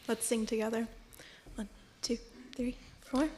Let's sing together. 1, 2, 3, 4.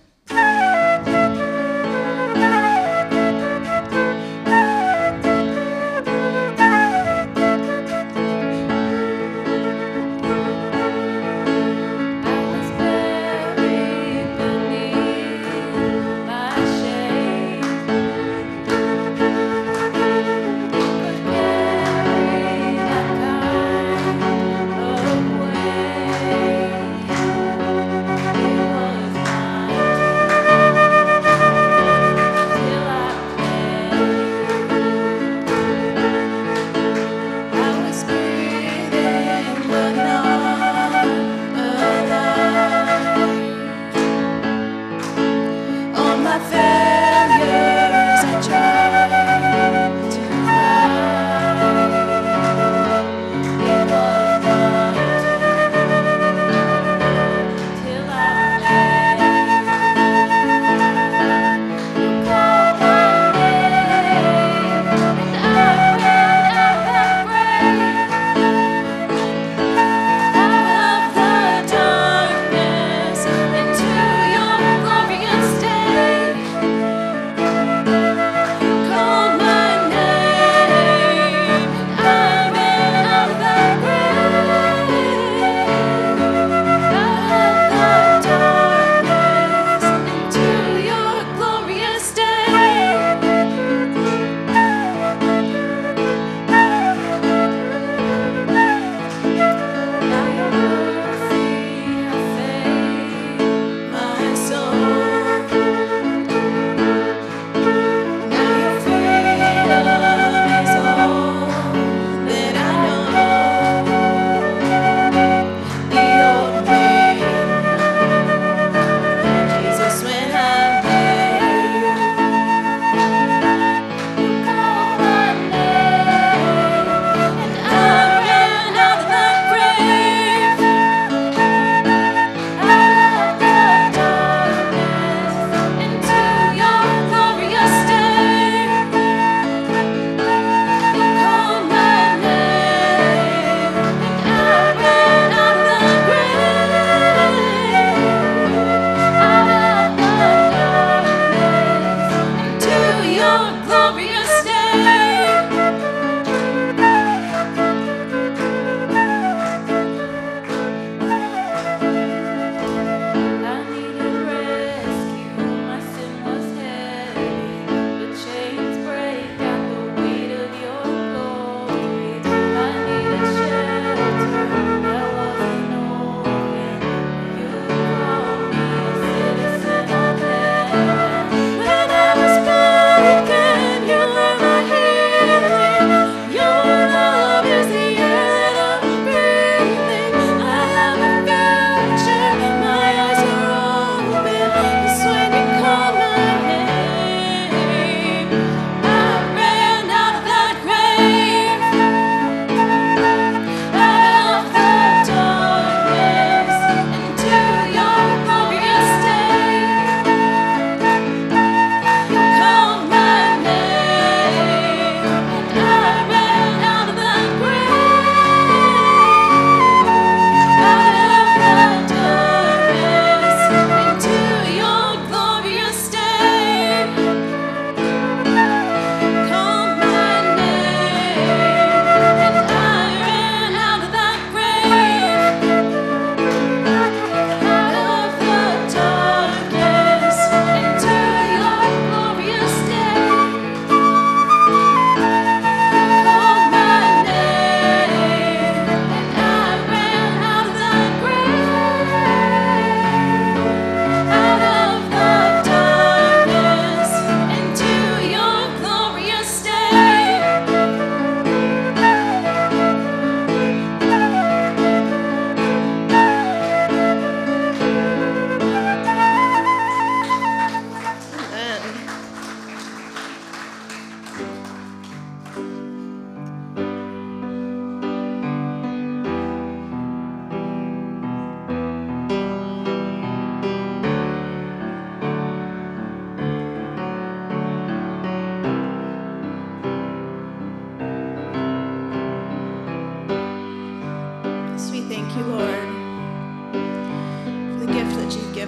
Thank you, Lord.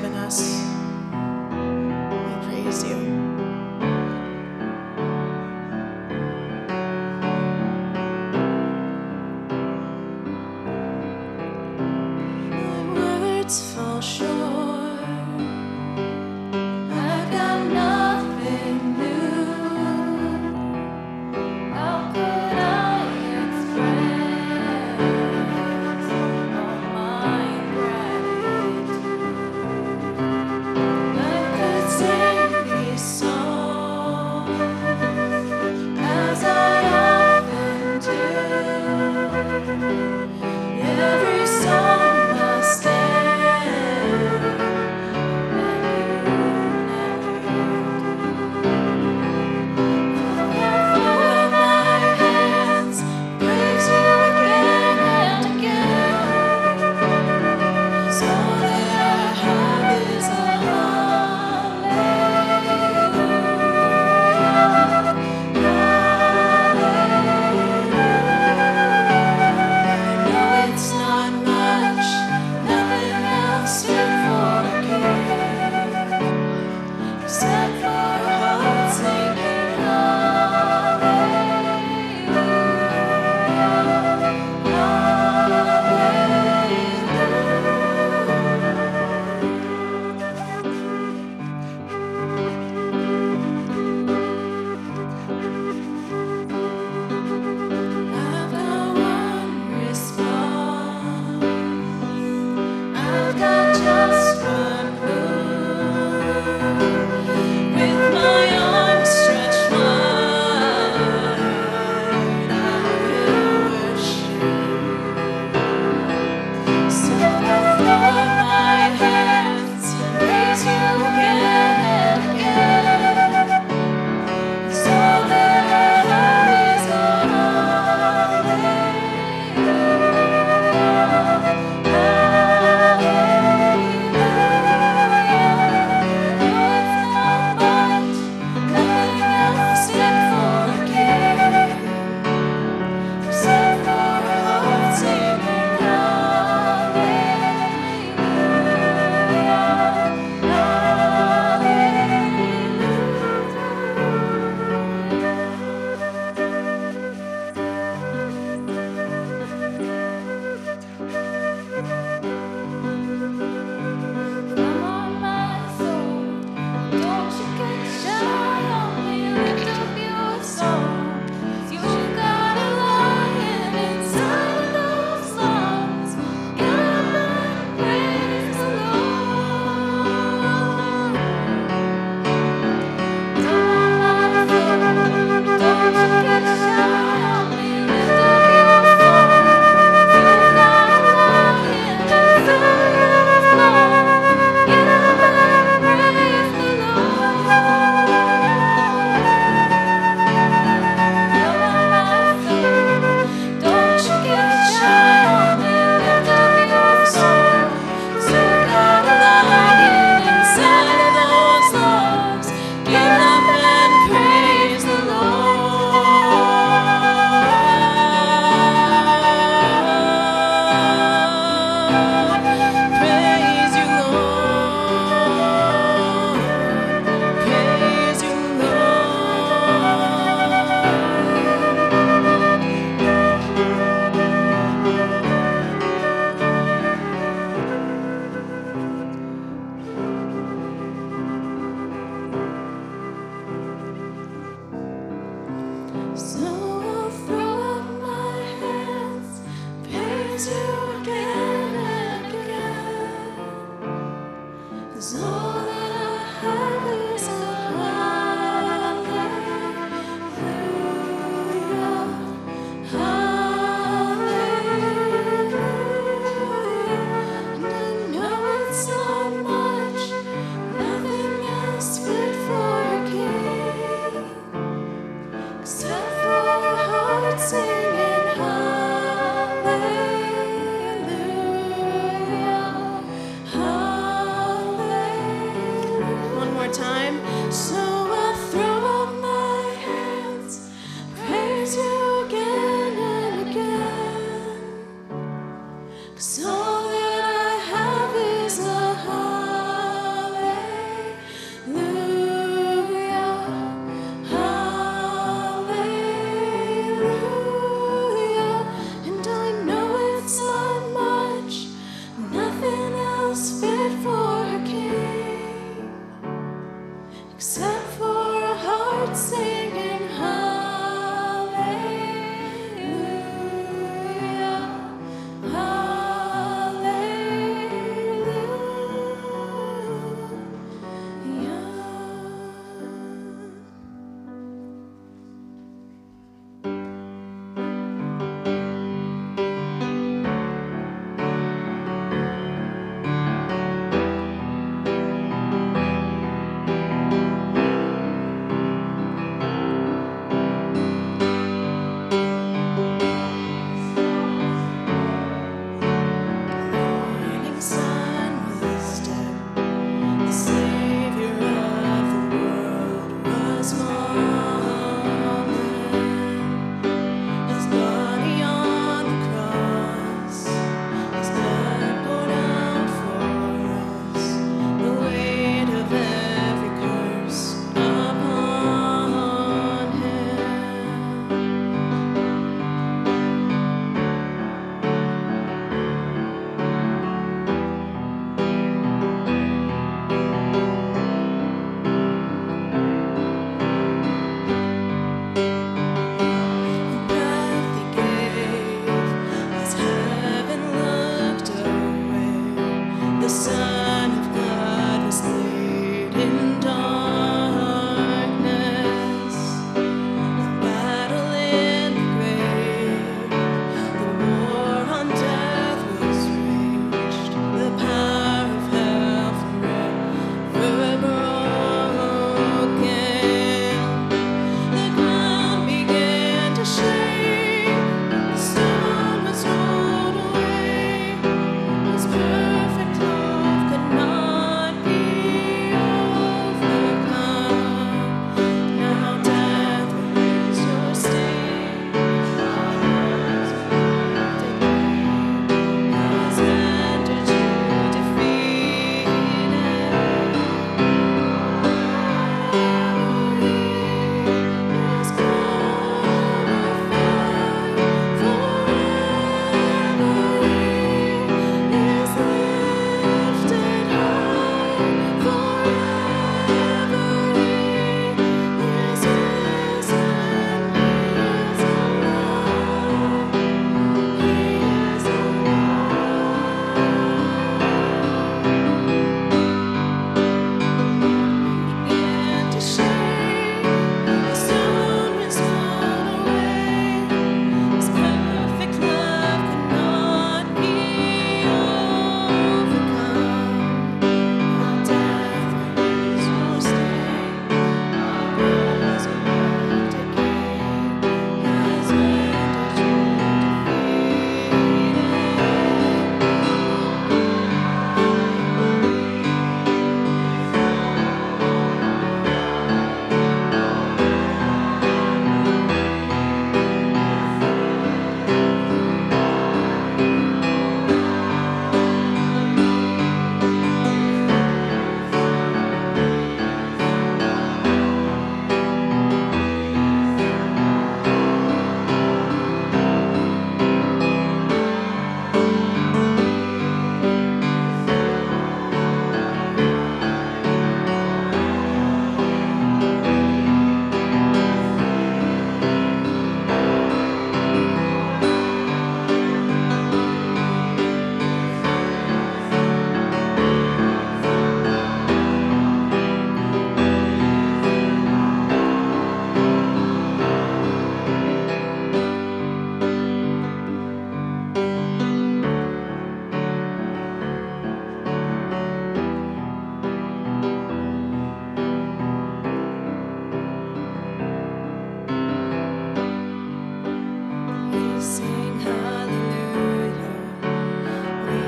given us. We praise you. My words fall short. I've got nothing new. How could I express all my gratitude? I could sing these songs as I often do. Every song must end.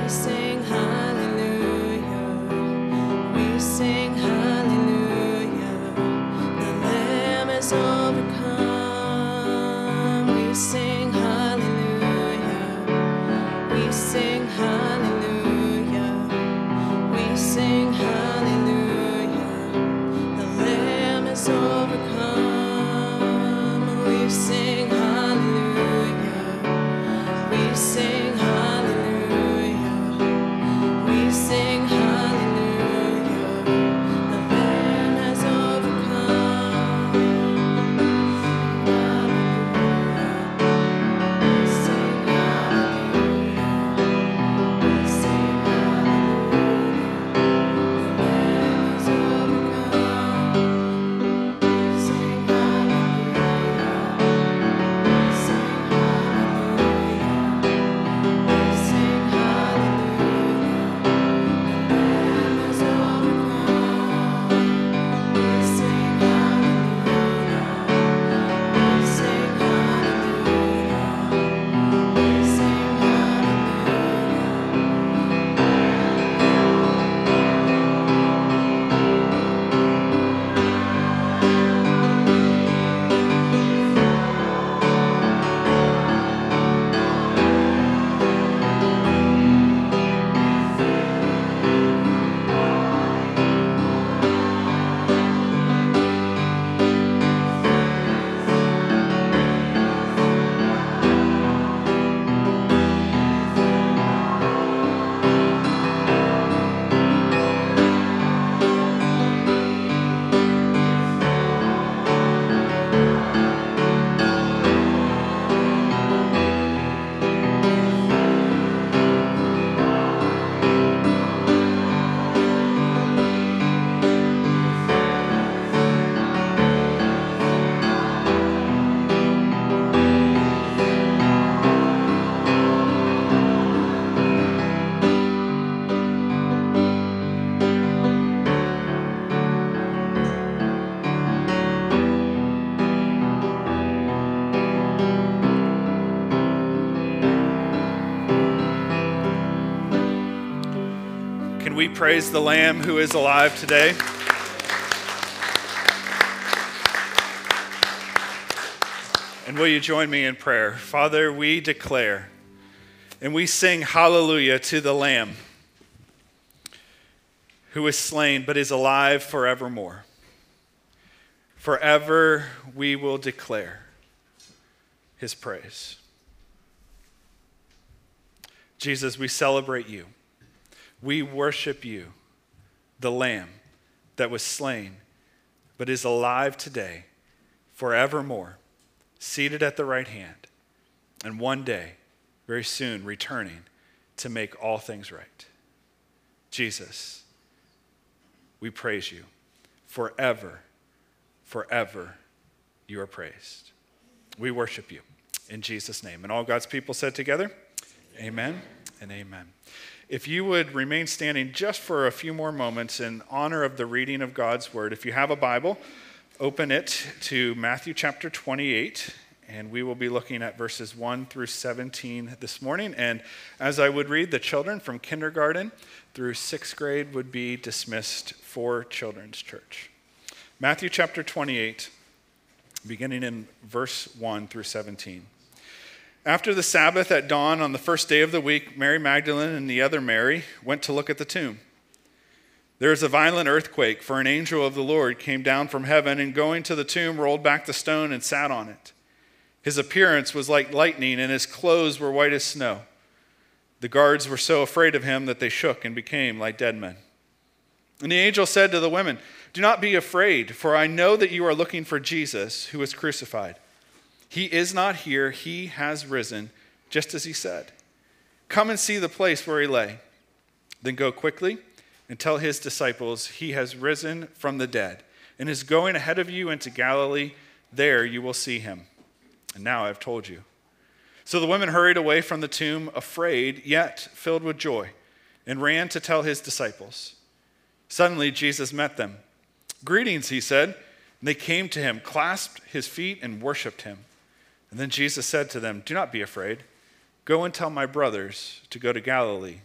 We sing hallelujah. We sing hallelujah. The Lamb is overcome. We sing hallelujah. We sing hallelujah. We sing hallelujah. The Lamb is overcome. We sing hallelujah. We sing hallelujah. We sing hallelujah. The Lamb has overcome. Hallelujah. We sing hallelujah. We sing hallelujah. The Lamb has overcome. We sing hallelujah. We sing hallelujah. We sing hallelujah. The Lamb has overcome. We sing hallelujah. We sing hallelujah. We sing Can we praise the Lamb who is alive today? And will you join me in prayer? Father, we declare and we sing hallelujah to the Lamb who is slain but is alive forevermore. Forever we will declare his praise. Jesus, we celebrate you. We worship you, the Lamb that was slain, but is alive today, forevermore, seated at the right hand, and one day, very soon, returning to make all things right. Jesus, we praise you. Forever, forever, you are praised. We worship you in Jesus' name. And all God's people said together, amen and amen. If you would remain standing just for a few more moments in honor of the reading of God's word. If you have a Bible, open it to Matthew chapter 28, and we will be looking at verses 1 through 17 this morning. And as I would read, the children from kindergarten through 6th grade would be dismissed for Children's Church. Matthew chapter 28, beginning in verse 1 through 17. After the Sabbath at dawn on the first day of the week, Mary Magdalene and the other Mary went to look at the tomb. There was a violent earthquake, for an angel of the Lord came down from heaven and going to the tomb rolled back the stone and sat on it. His appearance was like lightning and his clothes were white as snow. The guards were so afraid of him that they shook and became like dead men. And the angel said to the women, "Do not be afraid, for I know that you are looking for Jesus who was crucified. He is not here, he has risen, just as he said. Come and see the place where he lay. Then go quickly and tell his disciples he has risen from the dead and is going ahead of you into Galilee. There you will see him. And now I have told you." So the women hurried away from the tomb, afraid, yet filled with joy, and ran to tell his disciples. Suddenly Jesus met them. "Greetings," he said. And they came to him, clasped his feet, and worshipped him. And then Jesus said to them, "Do not be afraid. Go and tell my brothers to go to Galilee.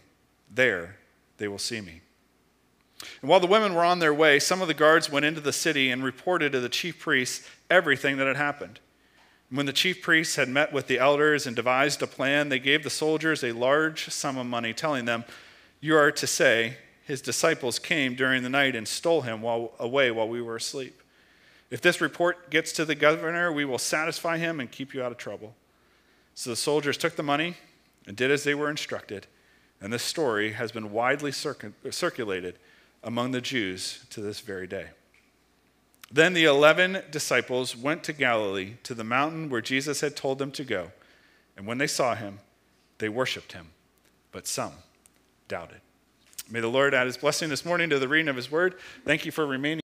There they will see me." And while the women were on their way, some of the guards went into the city and reported to the chief priests everything that had happened. And when the chief priests had met with the elders and devised a plan, they gave the soldiers a large sum of money, telling them, "You are to say, 'His disciples came during the night and stole him away while we were asleep.' If this report gets to the governor, we will satisfy him and keep you out of trouble." So the soldiers took the money and did as they were instructed. And this story has been widely circulated among the Jews to this very day. Then the 11 disciples went to Galilee, to the mountain where Jesus had told them to go. And when they saw him, they worshiped him, but some doubted. May the Lord add his blessing this morning to the reading of his word. Thank you for remaining.